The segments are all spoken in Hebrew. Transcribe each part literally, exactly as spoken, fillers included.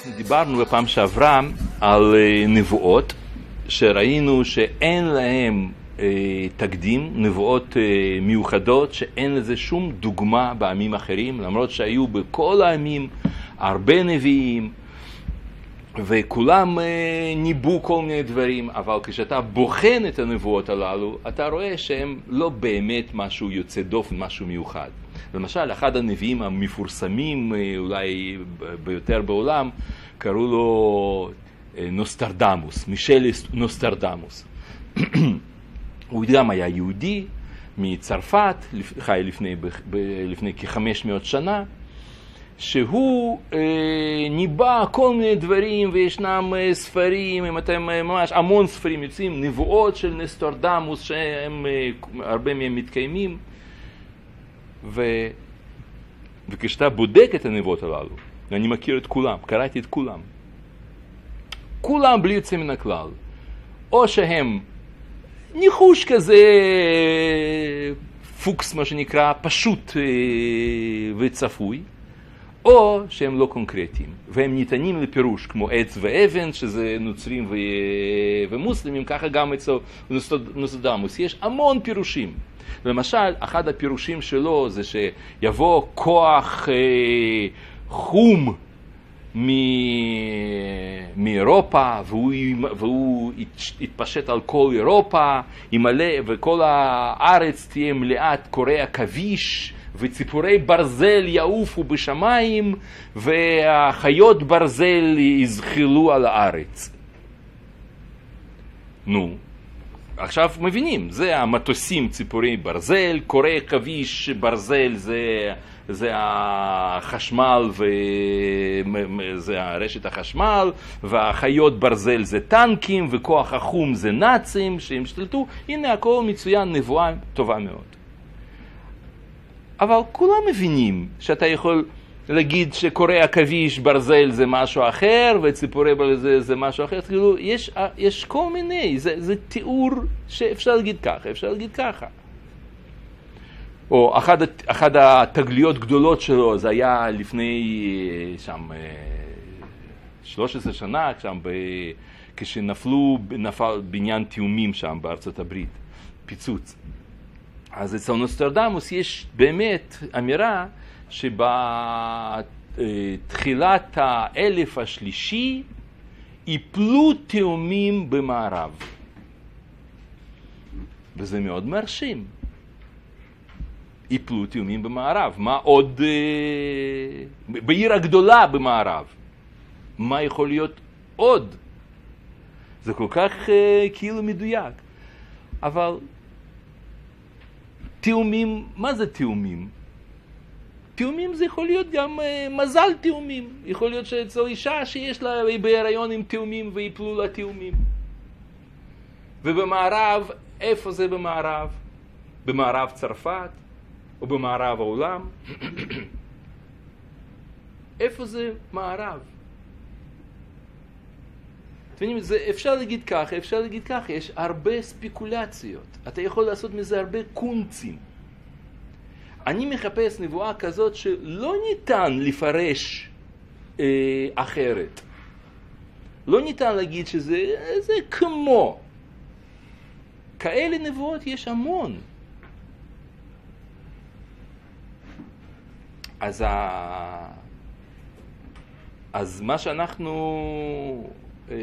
אנחנו דיברנו בפעם שעברה על נבואות שראינו שאין להם תקדים, נבואות מיוחדות שאין לזה שום דוגמה בעמים אחרים, למרות שהיו בכל העמים הרבה נביאים וכולם ניבאו כל מיני דברים, אבל כשאתה בוחן את הנבואות הללו אתה רואה שהם לא באמת משהו יוצא דופן, משהו מיוחד. למשל, אחד הנביאים המפורסמים אולי ביותר בעולם, קראו לו נוסטרדמוס, מישל נוסטרדמוס. הוא גם היה יהודי מצרפת, חי לפני, לפני כ-חמש מאות שנה, שהוא ניבא כל מיני דברים, וישנם ספרים, אם אתם ממש המון ספרים יוצאים, נבואות של נוסטרדמוס, שהם הרבה מהם מתקיימים. ו... וכשאתה בודק את הנבואות הללו, ואני מכיר את כולם, קראתי את כולם, כולם בלי יוצא מן הכלל, או שהם ניחוש כזה פוקס, מה שנקרא, פשוט וצפוי, או שהם לא קונקרטיים, והם ניתנים לפירוש, כמו עץ ואבן, שזה נוצרים ו... ומוסלמים, ככה גם אצל נוסטרדמוס, יש המון פירושים. למשל, אחד הפירושים שלו זה שיבוא כוח אה, חום מ... מאירופה, והוא, והוא יתפשט על כל אירופה, ימלא, וכל הארץ תהיה מלאת קורי עכביש, וציפורי ברזל יעופו בשמיים, והחיות ברזל יזחלו על הארץ. נו, עכשיו מבינים, זה המטוסים ציפורי ברזל, קורי עכביש ברזל זה, זה החשמל וזה הרשת החשמל, והחיות ברזל זה טנקים, וכוח החום זה נאצים שהם שתלטו. הנה הכל מצוין, נבואה טובה מאוד. אבל כולם מבינים שאתה יכול להגיד שקורי עכביש ברזל זה משהו אחר, וציפורי ברזל זה משהו אחר. כאילו, יש, יש כל מיני, זה, זה תיאור שאפשר להגיד ככה, אפשר להגיד ככה. או אחד, אחד התגליות גדולות שלו, זה היה לפני שם שלוש עשרה שנה, שם ב, כשנפלו, נפל בניין תאומים שם בארצות הברית, פיצוץ. אז אצל נוסטרדמוס יש באמת אמירה שבתחילת האלף השלישי יפלו תאומים במערב. וזה מאוד מרשים. יפלו תאומים במערב. מה עוד? בעיר הגדולה במערב. מה יכול להיות עוד? זה כל כך כאילו מדויק. אבל תאומים, מה זה תאומים? תאומים זה יכול להיות גם uh, מזל תאומים. יכול להיות שאצל אישה שיש לה בהיריון עם תאומים ויפלו לה תאומים. ובמערב, איפה זה במערב? במערב צרפת? או במערב העולם? איפה זה מערב? זה, אפשר להגיד ככה, אפשר להגיד ככה, יש הרבה ספקולציות. אתה יכול לעשות מזה הרבה קונצים. אני מחפש נבואה כזאת שלא ניתן לפרש אה, אחרת. לא ניתן להגיד שזה זה כמו. כאלה נבואות יש המון. אז, ה... אז מה שאנחנו אה,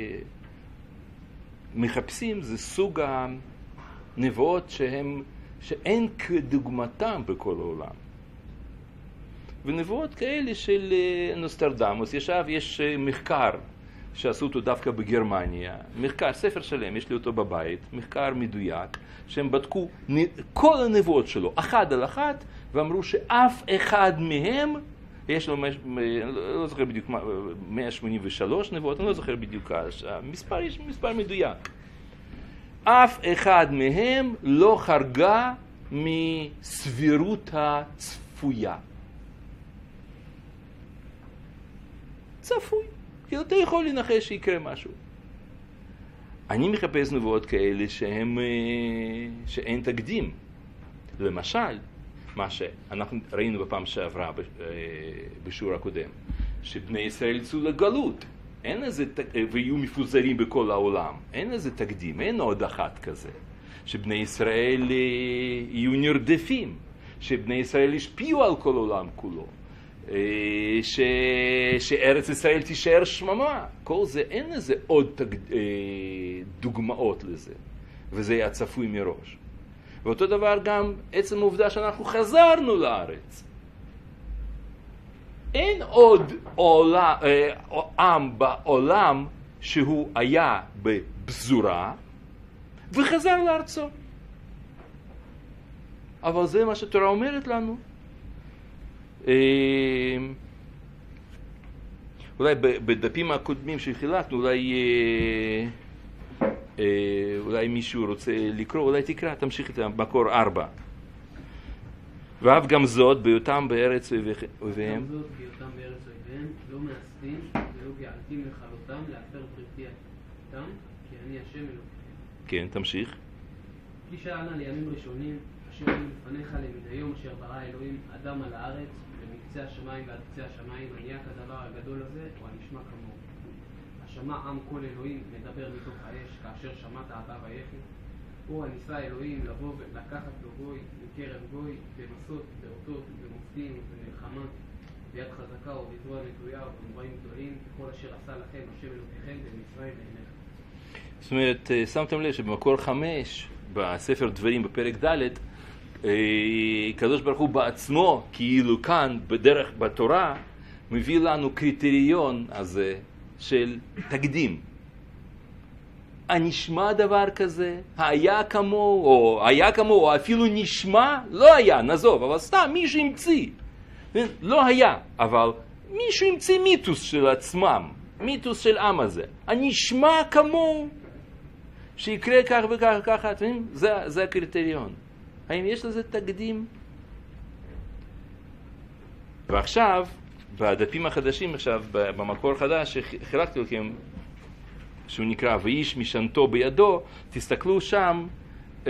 מחפשים זה סוג הנבואות שהם שאין כדוגמתם בכל העולם. ונבואות כאלה של נוסטרדמוס, ישב, יש מחקר שעשו אותו דווקא בגרמניה, מחקר, ספר שלם, יש לי אותו בבית, מחקר מדויק, שהם בדקו כל הנבואות שלו, אחד על אחת, ואמרו שאף אחד מהם, יש לו, לא זוכר בדיוק, מאה שמונים ושלוש נבואות, אני לא זוכר בדיוק, המספר, יש מספר מדויק. אף אחד מהם לא חרגה מסבירות הצפויה. צפוי. כי אתה יכול לנחש שיקרה משהו. אני מחפש נבואות כאלה שהם, שאין תקדים. למשל, מה שאנחנו ראינו בפעם שעברה בשיעור הקודם, שבני ישראל יצאו לגלות, אין איזה, ויהיו מפוזרים בכל העולם, אין איזה תקדים, אין עוד אחת כזה. שבני ישראל יהיו נרדפים, שבני ישראל ישפיעו על כל העולם כולו, ש... שארץ ישראל תישאר שממה. כל זה, אין איזה עוד תג... דוגמאות לזה, וזה היה צפוי מראש. ואותו דבר גם עצם העובדה שאנחנו חזרנו לארץ. אין עוד עולם, עם בעולם שהוא היה בפזורה וחזר לארצו. אבל זה מה שהתורה אומרת לנו. אולי בדפים הקודמים שחילקנו, אולי, אולי מישהו רוצה לקרוא, אולי תקרא, תמשיך את המקור ארבע. ואף גם זאת, בהיותם בארץ אויביהם. גם זאת, בהיותם בארץ אויביהם, לא מאספים ולא געלתים לכלותם להפר בריתי איתם, כי אני השם אלוקיכם. כן, תמשיך. כי שאלנה לימים ראשונים, אשר היו לפניך למן היום אשר ברא אלוהים אדם על הארץ, ומקצה השמיים ועד קצה השמיים, הנהיה כדבר הגדול הזה, או הנשמע כמוהו. השמע עם כל אלוהים מדבר מתוך האש, כאשר שמעת אתה ויחי. הוא הניסה אלוהים לבוא ולקחת לו גוי מקרב גוי, במסות, באותות, במופתים, במלחמה, ביד חזקה ובזרוע נטויה ובמוראים גדולים, כל אשר עשה לכם השם אלוקיכם במצרים לעיניך. זאת אומרת, שמתם לב שבמקור חמש, בספר דברים בפרק ד', קדוש ברוך הוא בעצמו, כאילו כאן, בדרך בתורה, מביא לנו קריטריון הזה של תקדים. הנשמע דבר כזה, היה כמוהו, או היה כמוהו, או אפילו נשמע, לא היה, נעזוב, אבל סתם מישהו המציא. לא היה, אבל מישהו המציא מיתוס של עצמם, מיתוס של עם הזה. הנשמע כמוהו, שיקרה כך וכך וככה, זה, זה הקריטריון. האם יש לזה תקדים? ועכשיו, בדפים החדשים עכשיו, במקור חדש שחילקתי לכם, שהוא נקרא ואיש משענתו בידו, תסתכלו שם, אה,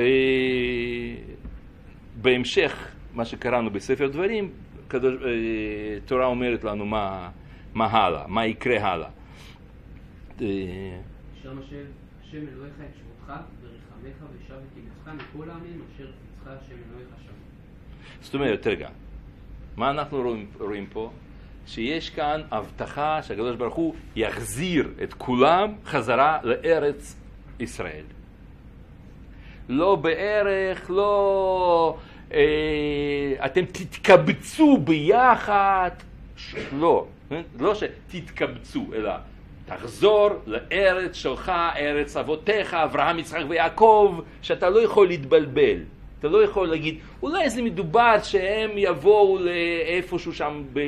בהמשך מה שקראנו בספר דברים, קדוש, אה, תורה אומרת לנו מה, מה הלאה, מה יקרה הלאה. שם השם, השם אלוהיך את שבותך ורחמך ושב את קיבוצך מכל העמים אשר פיצך השם אלוהיך שם. זאת אומרת, רגע, מה אנחנו רואים, רואים פה? שיש כאן הבטחה שהקדוש ברוך הוא יחזיר את כולם חזרה לארץ ישראל. לא בערך, לא אה, אתם תתקבצו ביחד, לא, לא שתתקבצו, אלא תחזור לארץ שלך, ארץ אבותיך, אברהם, יצחק ויעקב, שאתה לא יכול להתבלבל. אתה לא יכול להגיד, אולי זה מדובר שהם יבואו לאיפשהו שם ב...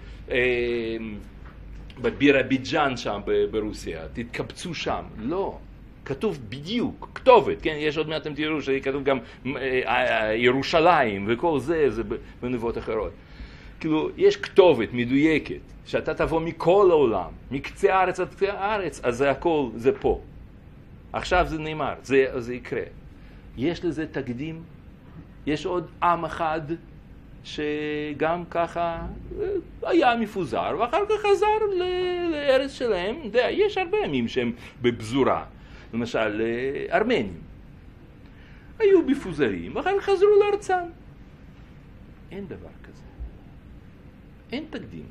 בבירביג'אן שם ברוסיה, תתקבצו שם. לא, כתוב בדיוק, כתובת, כן? יש עוד מעט אתם תראו שכתוב גם ירושלים וכל זה, זה בנבואות אחרות. כאילו, יש כתובת מדויקת, שאתה תבוא מכל העולם, מקצה הארץ עד קצה הארץ, אז זה הכל, זה פה. עכשיו זה נאמר, זה, זה יקרה. יש לזה תקדים? יש עוד עם אחד שגם ככה היה מפוזר, ואחר כך חזר לארץ שלהם. יש הרבה עמים שהם בפזורה, למשל ארמנים. היו מפוזרים, ואחר כך חזרו לארצם. אין דבר כזה. אין תקדים.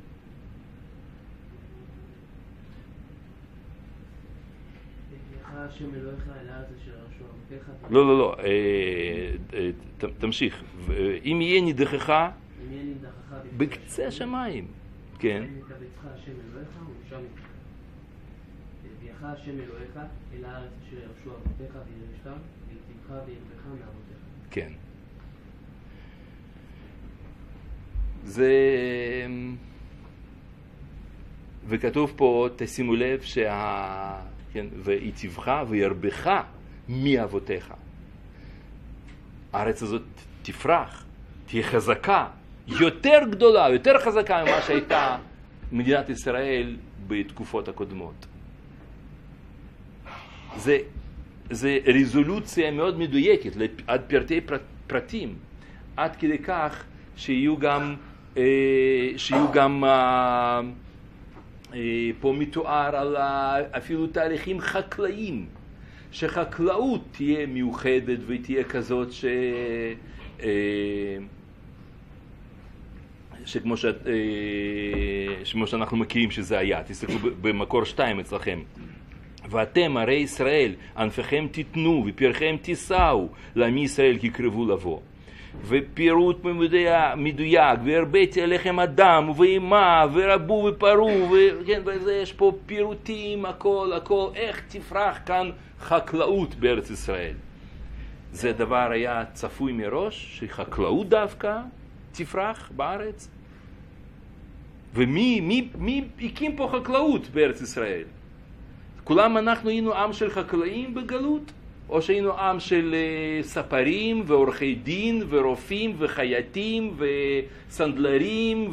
השם אלוהיך אל הארץ אשר ירשו אבותיך. לא, לא, לא, תמשיך. אם יהיה נידחך בקצה השמיים, כן. יקבצך השם אלוהיך ומשם ייקחך. והביאך השם אלוהיך אל הארץ אשר ירשו אבותיך וירשתם, ויציבך וירבך מאבותיך. כן. זה... וכתוב פה, תשימו לב שה... כן, ויציבך וירבך מאבותיך. הארץ הזאת תפרח, תהיה חזקה, יותר גדולה, יותר חזקה ממה שהייתה מדינת ישראל בתקופות הקודמות. זה, זה רזולוציה מאוד מדויקת, עד פרטי פרטים, עד כדי כך שיהיו גם, שיהיו גם פה מתואר על אפילו תהליכים חקלאיים, שחקלאות תהיה מיוחדת ותהיה כזאת ש... שכמו ש... שכמו שאנחנו מכירים שזה היה. תסתכלו במקור שתיים אצלכם. ואתם הרי ישראל, ענפיכם תיתנו ופרחם תישאו, לעמי ישראל יקרבו לבוא. ופירוט מדויק, והרביתי עליכם אדם ואימה ורבו ופרו, וכן, וזה יש פה פירוטים, הכל, הכל, איך תפרח כאן חקלאות בארץ ישראל. זה דבר היה צפוי מראש, שחקלאות דווקא תפרח בארץ. ומי מי, מי הקים פה חקלאות בארץ ישראל? כולם אנחנו היינו עם של חקלאים בגלות? או שהיינו עם של ספרים ועורכי דין ורופאים וחייטים וסנדלרים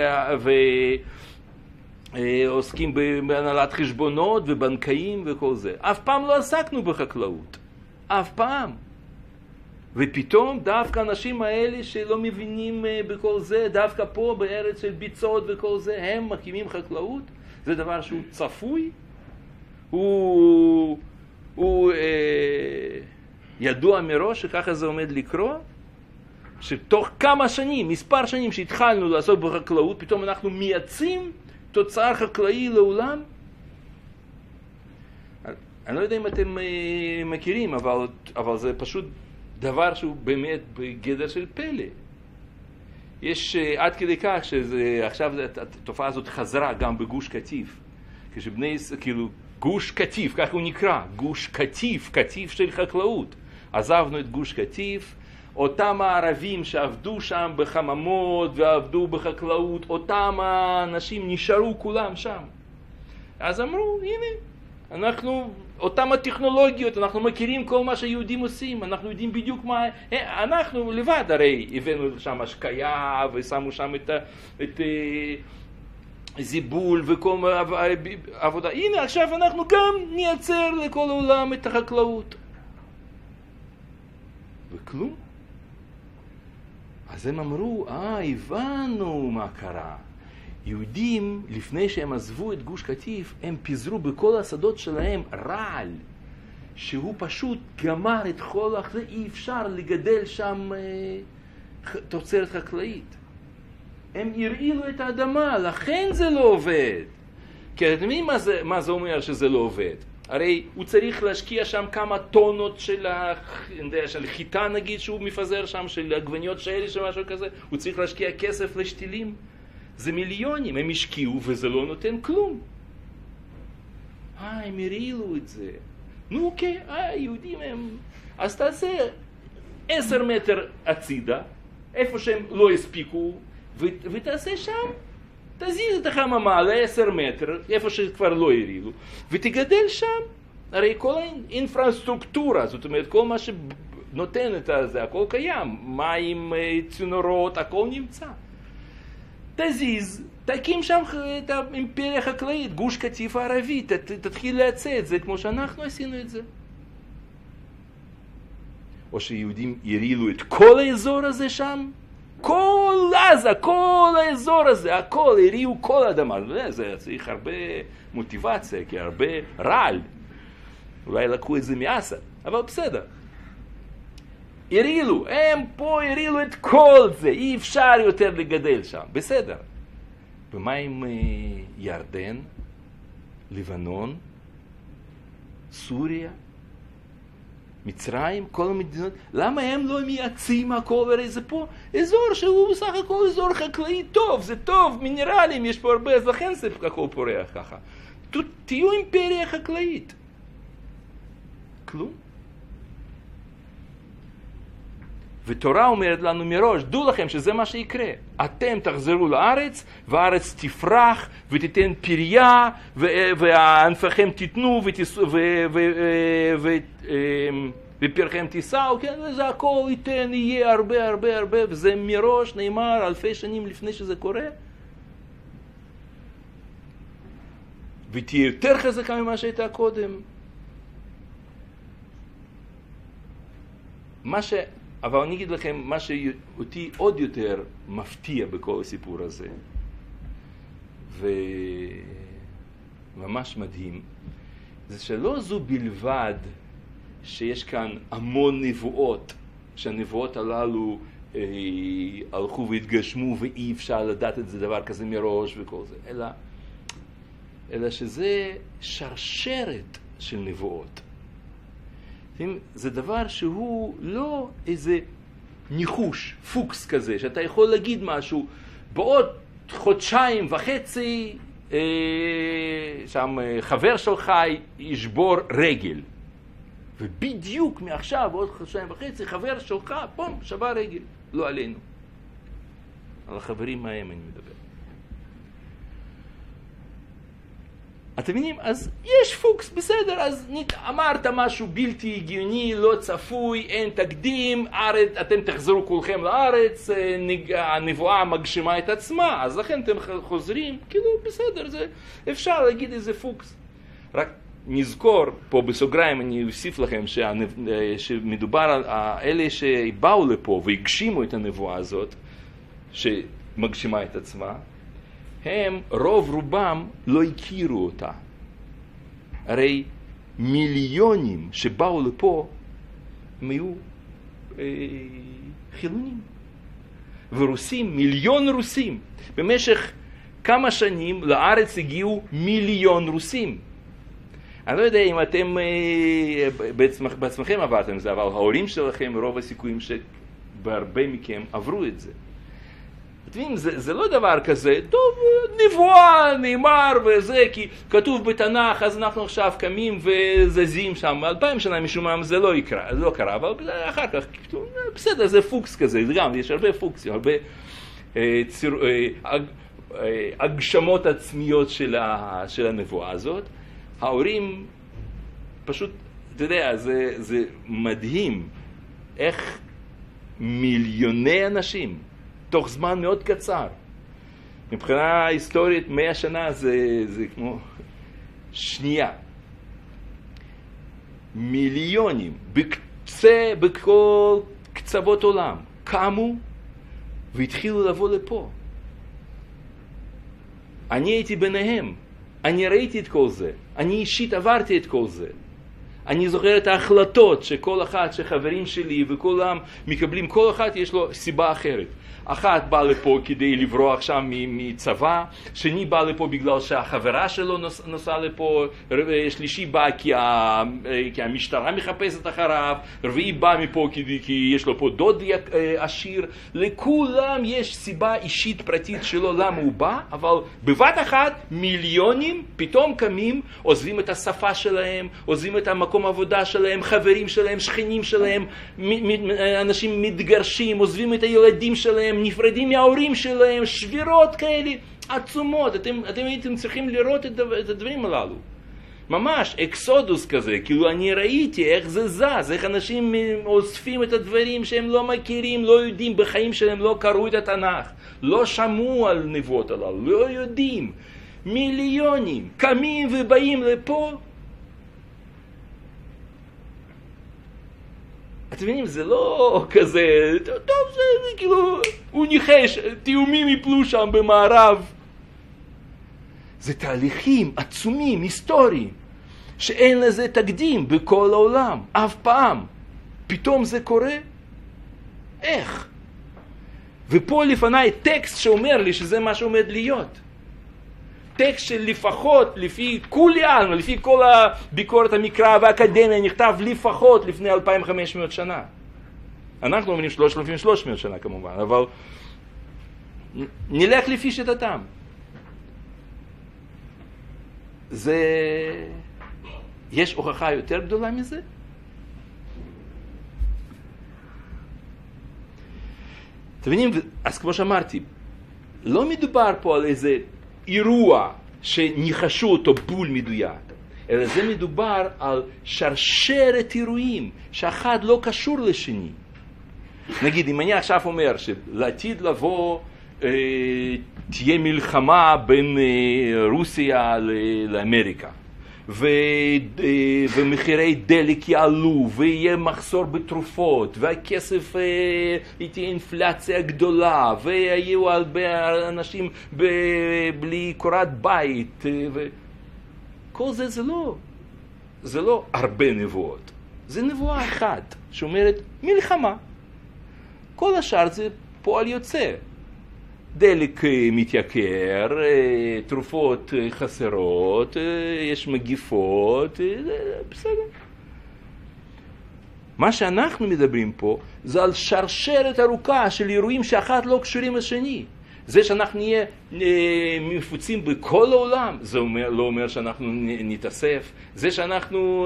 ועוסקים בהנהלת חשבונות ובנקאים וכל זה. אף פעם לא עסקנו בחקלאות. אף פעם. ופתאום דווקא האנשים האלה שלא מבינים בכל זה, דווקא פה בארץ של ביצות וכל זה, הם מקימים חקלאות. זה דבר שהוא צפוי. הוא... הוא אה, ידוע מראש שככה זה עומד לקרוא, שתוך כמה שנים, מספר שנים שהתחלנו לעסוק בחקלאות, פתאום אנחנו מייצאים תוצר חקלאי לעולם. אני לא יודע אם אתם אה, מכירים, אבל, אבל זה פשוט דבר שהוא באמת בגדר של פלא. יש אה, עד כדי כך שעכשיו התופעה הזאת חזרה גם בגוש קטיף, כשבני, כאילו, גוש קטיף, כך הוא נקרא, גוש קטיף, קטיף של חקלאות. עזבנו את גוש קטיף, אותם הערבים שעבדו שם בחממות ועבדו בחקלאות, אותם האנשים נשארו כולם שם. אז אמרו, הנה, אנחנו, אותם הטכנולוגיות, אנחנו מכירים כל מה שיהודים עושים, אנחנו יודעים בדיוק מה, אנחנו לבד הרי הבאנו שם השקיה ושמו שם את, את זיבול וכל עבודה. הנה עכשיו אנחנו גם נייצר לכל העולם את החקלאות. וכלום. אז הם אמרו, אה, הבנו מה קרה. יהודים, לפני שהם עזבו את גוש קטיף, הם פיזרו בכל השדות שלהם רעל, שהוא פשוט גמר את כל החקלאות, אי אפשר לגדל שם אה, תוצרת חקלאית. הם הרעילו את האדמה, לכן זה לא עובד. כי אתם יודעים מה זה, מה זה אומר שזה לא עובד? הרי הוא צריך להשקיע שם כמה טונות של, הח... של חיטה נגיד שהוא מפזר שם, של עגבניות שלי של משהו כזה, הוא צריך להשקיע כסף לשתילים. זה מיליונים, הם השקיעו וזה לא נותן כלום. אה, הם הרעילו את זה. נו אוקיי, אה, יהודים הם... אז תעשה עשר מטר הצידה, איפה שהם לא הספיקו, ו... ותעשה שם. תזיז את החממה לעשר מטר, איפה שכבר לא הרעילו, ותגדל שם. הרי כל האינפרסטרוקטורה, זאת אומרת, כל מה שנותן את זה, הכל קיים. מים, צינורות, הכל נמצא. תזיז, תקים שם את האימפריה החקלאית, גוש קטיף הערבי, תתחיל להצא את זה כמו שאנחנו עשינו את זה. או שיהודים הרעילו את כל האזור הזה שם, כל עזה, כל האזור הזה, הכל, הריעו כל אדמה. זה צריך הרבה מוטיבציה, כי הרבה רעל. אולי לקחו את זה מאסד, אבל בסדר. הרעילו, הם פה הרעילו את כל זה, אי אפשר יותר לגדל שם, בסדר. ומה עם ירדן, לבנון, סוריה, מצרים, כל המדינות, למה הם לא מייצאים הכל? הרי זה פה אזור שהוא בסך הכל אזור חקלאי טוב, זה טוב, מינרלים, יש פה הרבה, אז לכן זה הכל פורח ככה. תהיו אימפריה חקלאית. כלום. ותורה אומרת לנו מראש, דעו לכם שזה מה שיקרה. אתם תחזרו לארץ, והארץ תפרח ותיתן פריה, וענפיכם תיתנו ופרחם תישאו, כן? וזה הכל ייתן, יהיה הרבה הרבה הרבה, וזה מראש נאמר אלפי שנים לפני שזה קורה. ותהיה יותר חזקה ממה שהייתה קודם. מה ש... אבל אני אגיד לכם, מה שאותי עוד יותר מפתיע בכל הסיפור הזה, ממש מדהים, זה שלא זו בלבד שיש כאן המון נבואות, שהנבואות הללו אה, הלכו והתגשמו ואי אפשר לדעת את זה דבר כזה מראש וכל זה, אלא, אלא שזה שרשרת של נבואות. זה דבר שהוא לא איזה ניחוש, פוקס כזה, שאתה יכול להגיד משהו, בעוד חודשיים וחצי אה, שם חבר שלך ישבור רגל. ובדיוק מעכשיו, בעוד חודשיים וחצי, חבר שלך, פום, שבר רגל. לא עלינו. על החברים מהם אני מדבר. אתם מבינים? אז יש פוקס, בסדר, אז אמרת משהו בלתי הגיוני, לא צפוי, אין תקדים, ארץ, אתם תחזרו כולכם לארץ, הנבואה מגשימה את עצמה, אז לכן אתם חוזרים, כאילו בסדר, זה, אפשר להגיד איזה פוקס. רק נזכור, פה בסוגריים אני אוסיף לכם שמדובר על אלה שבאו לפה והגשימו את הנבואה הזאת, שמגשימה את עצמה, הם, רוב רובם, לא הכירו אותה. הרי מיליונים שבאו לפה, הם היו אה, חילונים. ורוסים, מיליון רוסים. במשך כמה שנים לארץ הגיעו מיליון רוסים. אני לא יודע אם אתם אה, בעצמכ, בעצמכם עברתם זה, אבל ההורים שלכם, רוב הסיכויים שבהרבה מכם עברו את זה. זה, זה לא דבר כזה, טוב, נבואה, נאמר וזה, כי כתוב בתנ"ך, אז אנחנו עכשיו קמים וזזים שם, אלפיים שנה משום מה זה לא יקרה, זה לא קרה, אבל אחר כך, בסדר, זה פוקס כזה, זה גם, יש הרבה פוקסים, הרבה אה, ציר, אה, אג, אה, הגשמות עצמיות של, ה, של הנבואה הזאת. ההורים פשוט, אתה יודע, זה, זה מדהים איך מיליוני אנשים, תוך זמן מאוד קצר. מבחינה היסטורית, מאה שנה זה, זה כמו שנייה. מיליונים, בקצה, בכל קצוות עולם, קמו והתחילו לבוא לפה. אני הייתי ביניהם. אני ראיתי את כל זה. אני אישית עברתי את כל זה. אני זוכר את ההחלטות שכל אחד, שחברים שלי וכולם מקבלים, כל אחד יש לו סיבה אחרת. אחת באה לפה כדי לברוח שם מצבא, שני בא לפה בגלל שהחברה שלו נוס, נוסעה לפה, שלישי בא כי, ה, כי המשטרה מחפשת אחריו, רביעי בא מפה כי, כי יש לו פה דוד עשיר. לכולם יש סיבה אישית פרטית שלו למה הוא בא, אבל בבת אחת מיליונים פתאום קמים, עוזבים את השפה שלהם, עוזבים את המקום העבודה שלהם, חברים שלהם, שכנים שלהם, אנשים מתגרשים, עוזבים את הילדים שלהם, נפרדים מההורים שלהם, שבירות כאלה עצומות. אתם, אתם הייתם צריכים לראות את, דבר, את הדברים הללו. ממש אקסודוס כזה, כאילו אני ראיתי איך זה זז, איך אנשים אוספים את הדברים שהם לא מכירים, לא יודעים, בחיים שלהם לא קראו את התנ"ך, לא שמעו על נבואות הללו, לא יודעים. מיליונים קמים ובאים לפה. אתם מבינים, זה לא כזה, טוב, זה כאילו, הוא ניחש, תיאומים יפלו שם במערב. זה תהליכים עצומים, היסטוריים, שאין לזה תקדים בכל העולם, אף פעם. פתאום זה קורה? איך? ופה לפניי טקסט שאומר לי שזה מה שעומד להיות. טקסט שלפחות, לפי כולי עלמא, לפי כל הביקורת המקרא והאקדמיה, נכתב לפחות לפני אלפיים וחמש מאות שנה. אנחנו אומרים שלושת אלפים ושלוש מאות שנה כמובן, אבל נלך לפי שיטתם. זה... יש הוכחה יותר גדולה מזה? אתם מבינים? אז כמו שאמרתי, לא מדובר פה על איזה אירוע שניחשו אותו בול מדויק, אלא זה מדובר על שרשרת אירועים שאחד לא קשור לשני. נגיד, אם אני עכשיו אומר שלעתיד לבוא אה, תהיה מלחמה בין אה, רוסיה ל- לאמריקה, ו, אה, ומחירי דלק יעלו, ויהיה מחסור בתרופות, והכסף, אה, תהיה אינפלציה גדולה, ויהיו הרבה אנשים ב, בלי קורת בית, אה, ו... כל זה זה לא, זה לא הרבה נבואות. זה נבואה אחת שאומרת מלחמה. כל השאר זה פועל יוצא. דלק מתייקר, תרופות חסרות, יש מגיפות, בסדר. מה שאנחנו מדברים פה זה על שרשרת ארוכה של אירועים שאחת לא קשורים לשני. זה שאנחנו נהיה מפוצים בכל העולם, זה אומר, לא אומר שאנחנו נתאסף. זה שאנחנו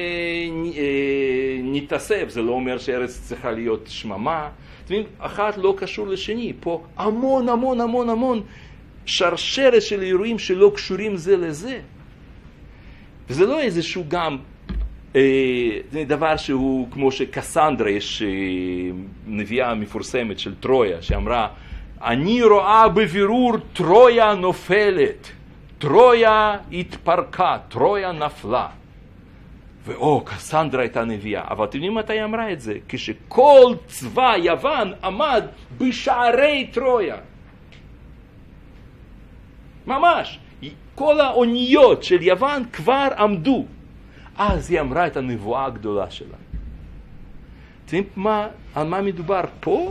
נתאסף, זה לא אומר שארץ צריכה להיות שממה. אחת לא קשור לשני. פה המון המון המון המון שרשרת של אירועים שלא קשורים זה לזה. וזה לא איזשהו גם זה דבר שהוא כמו שקסנדרה, יש נביאה מפורסמת של טרויה שאמרה, אני רואה בבירור טרויה נופלת, טרויה התפרקה, טרויה נפלה. ואו, קסנדרה הייתה נביאה. אבל אתם יודעים מתי היא אמרה את זה? כשכל צבא יוון עמד בשערי טרויה. ממש. כל האוניות של יוון כבר עמדו. אז היא אמרה את הנבואה הגדולה שלה. אתם יודעים מה, על מה מדובר פה?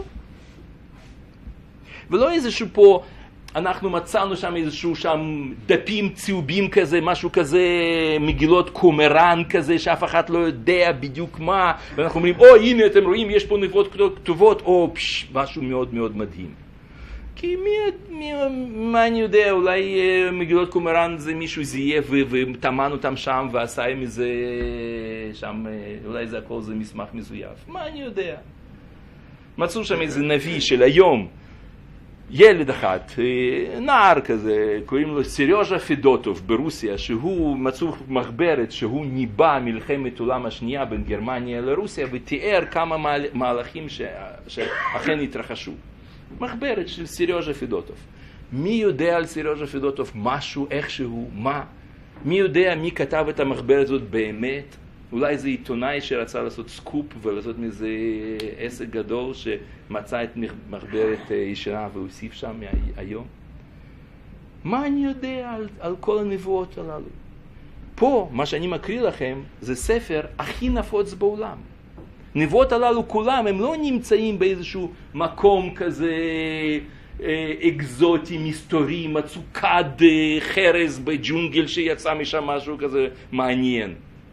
ולא איזשהו פה, אנחנו מצאנו שם איזשהו שם דפים צהובים כזה, משהו כזה, מגילות קומראן כזה, שאף אחד לא יודע בדיוק מה, ואנחנו אומרים, או הנה אתם רואים, יש פה נבואות כתובות, או פש, משהו מאוד מאוד מדהים. כי מי, מי, מה אני יודע, אולי מגילות קומראן זה מישהו זייף וטמן אותם שם ועשה מזה שם, אולי זה הכל זה מסמך מזויף. מה אני יודע? מצאו שם איזה נביא של היום, ילד אחד, נער כזה, קוראים לו סריוז'ה פידוטוב ברוסיה, שהוא מצאו מחברת שהוא ניבא מלחמת העולם השנייה בין גרמניה לרוסיה ותיאר כמה מהלכים שאכן התרחשו. מחברת של סריוז'ה פידוטוב. מי יודע על סריוז'ה פידוטוב משהו, איכשהו, מה? מי יודע מי כתב את המחברת הזאת באמת? אולי זה עיתונאי שרצה לעשות סקופ ולעשות מזה עסק גדול שמצא את מחברת ישנה והוסיף שם היום. מה אני יודע על, על כל הנבואות הללו? פה, מה שאני מקריא לכם, זה ספר הכי נפוץ בעולם. נבואות הללו כולם, הם לא נמצאים באיזשהו מקום כזה אקזוטי, מסתורי, מצאו כד חרס בג'ונגל שיצא משם משהו כזה מעניין.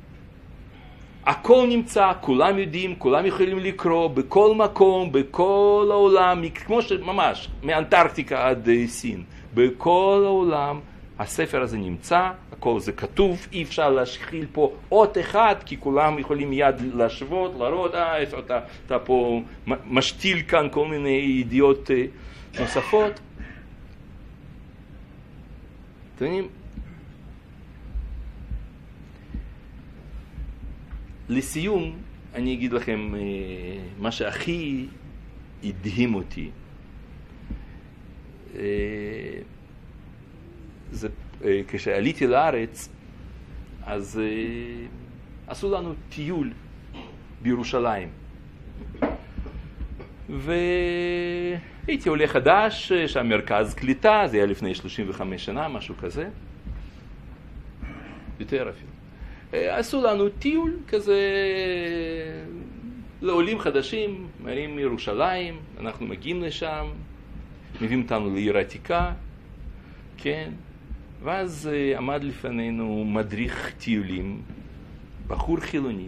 הכל נמצא, כולם יודעים, כולם יכולים לקרוא, בכל מקום, בכל העולם, כמו שממש, מאנטרקטיקה עד סין. בכל העולם הספר הזה נמצא, הכל זה כתוב, אי אפשר להשחיל פה אות אחד, כי כולם יכולים מיד להשוות, לראות, אה, אתה, אתה פה משתיל כאן כל מיני ידיעות נוספות. אתם יודעים, לסיום, אני אגיד לכם מה שהכי הדהים אותי. זה כשעליתי לארץ, אז עשו לנו טיול בירושלים. והייתי עולה חדש, שם מרכז קליטה, זה היה לפני שלושים וחמש שנה, משהו כזה. יותר אפילו. עשו לנו טיול כזה לעולים חדשים, מרים מירושלים, אנחנו מגיעים לשם, מביאים אותנו לעיר העתיקה, כן, ואז עמד לפנינו מדריך טיולים, בחור חילוני,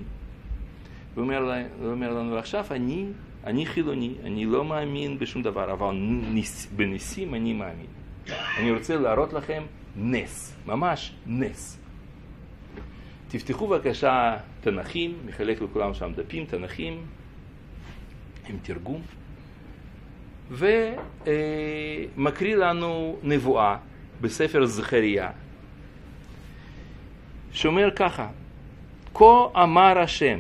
ואומר לנו, עכשיו אני, אני חילוני, אני לא מאמין בשום דבר, אבל ניס, בניסים אני מאמין. אני רוצה להראות לכם נס, ממש נס. תפתחו בבקשה תנכים, מחלק לכולם שם דפים, תנכים, עם תרגום, ומקריא לנו נבואה בספר זכריה, שאומר ככה, כה אמר השם,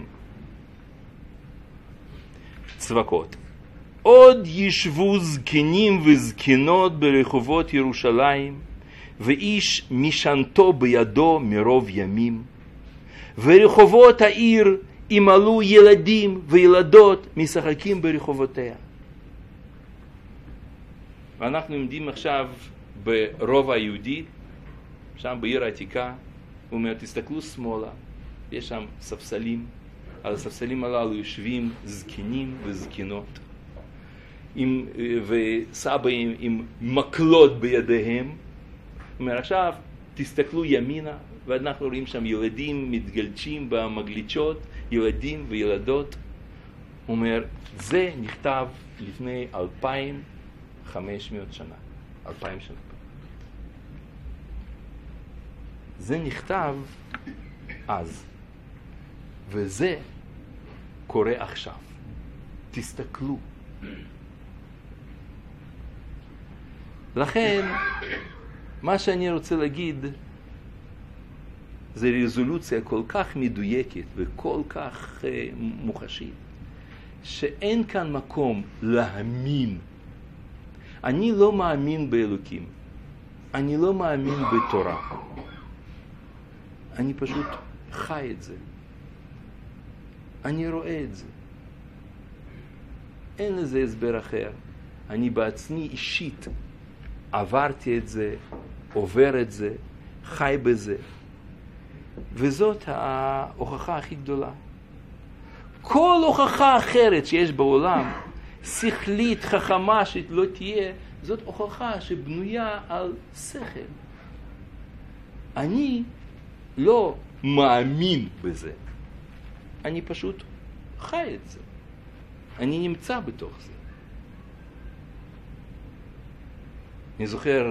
צבקות, עוד ישבו זקנים וזקנות ברחובות ירושלים, ואיש משענתו בידו מרוב ימים, ורחובות העיר ימלאו ילדים וילדות משחקים ברחובותיה. ואנחנו עומדים עכשיו ברובע היהודי, שם בעיר העתיקה, הוא אומר, תסתכלו שמאלה, יש שם ספסלים, על הספסלים הללו יושבים זקנים וזקנות, עם, וסבא עם, עם מקלות בידיהם. הוא אומר, עכשיו תסתכלו ימינה, ואנחנו רואים שם ילדים מתגלצ'ים במגליצ'ות, ילדים וילדות. הוא אומר, זה נכתב לפני אלפיים וחמש מאות שנה, אלפיים שנה. זה נכתב אז, וזה קורה עכשיו. תסתכלו. לכן, מה שאני רוצה להגיד, זה רזולוציה כל כך מדויקת וכל כך uh, מוחשית, שאין כאן מקום להאמין. אני לא מאמין באלוקים. אני לא מאמין בתורה. אני פשוט חי את זה. אני רואה את זה. אין לזה הסבר אחר. אני בעצמי אישית עברתי את זה, עובר את זה, חי בזה. וזאת ההוכחה הכי גדולה. כל הוכחה אחרת שיש בעולם, שכלית, חכמה שלא תהיה, זאת הוכחה שבנויה על שכל. אני לא מאמין בזה. אני פשוט חי את זה. אני נמצא בתוך זה. אני זוכר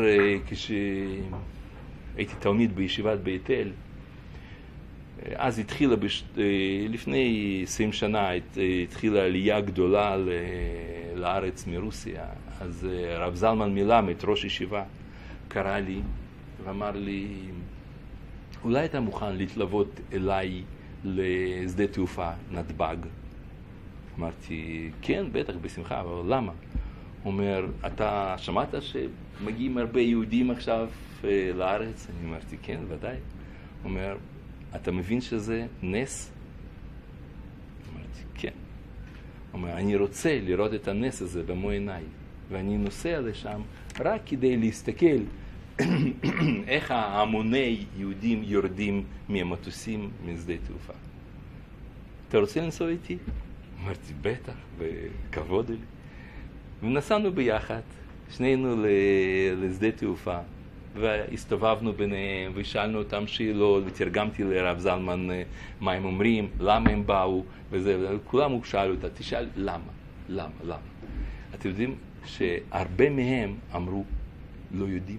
כשהייתי תלמיד בישיבת בית אל, אז התחילה, בש... לפני עשרים שנה, התחילה עלייה גדולה לארץ מרוסיה. אז רב זלמן מלמד, ראש ישיבה, קרא לי ואמר לי, אולי אתה מוכן להתלוות אליי לשדה תעופה, נתב"ג? אמרתי, כן, בטח, בשמחה, אבל למה? הוא אומר, אתה שמעת שמגיעים הרבה יהודים עכשיו לארץ? אני אמרתי, כן, ודאי. הוא אומר, אתה מבין שזה נס? אמרתי, כן. הוא אומר, אני רוצה לראות את הנס הזה במו עיניי, ואני נוסע לשם רק כדי להסתכל איך ההמוני יהודים יורדים מהמטוסים משדה תעופה. אתה רוצה לנסוע איתי? אמרתי, בטח, וכבוד לי. ונסענו ביחד, שנינו לשדה תעופה, והסתובבנו ביניהם, ושאלנו אותם שאלות, ותרגמתי לרב זלמן מה הם אומרים, למה הם באו, וזה, וכולם הוא שאל אותה, תשאל למה, למה, למה. אתם יודעים שהרבה מהם אמרו, לא יודעים.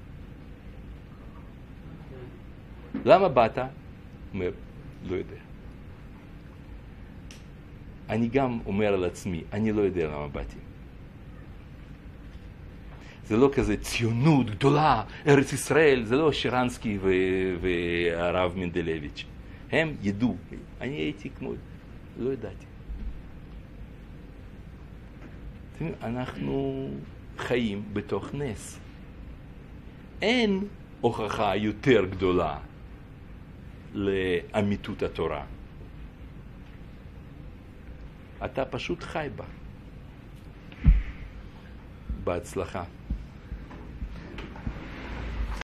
למה באת? אומר, לא יודע. אני גם אומר על עצמי, אני לא יודע למה באתי. זה לא כזה ציונות גדולה, ארץ ישראל, זה לא שרנסקי ו- והרב מנדלביץ'. הם ידעו, אני הייתי כמו, לא ידעתי. אנחנו חיים בתוך נס. אין הוכחה יותר גדולה לאמיתות התורה. אתה פשוט חי בה. בהצלחה.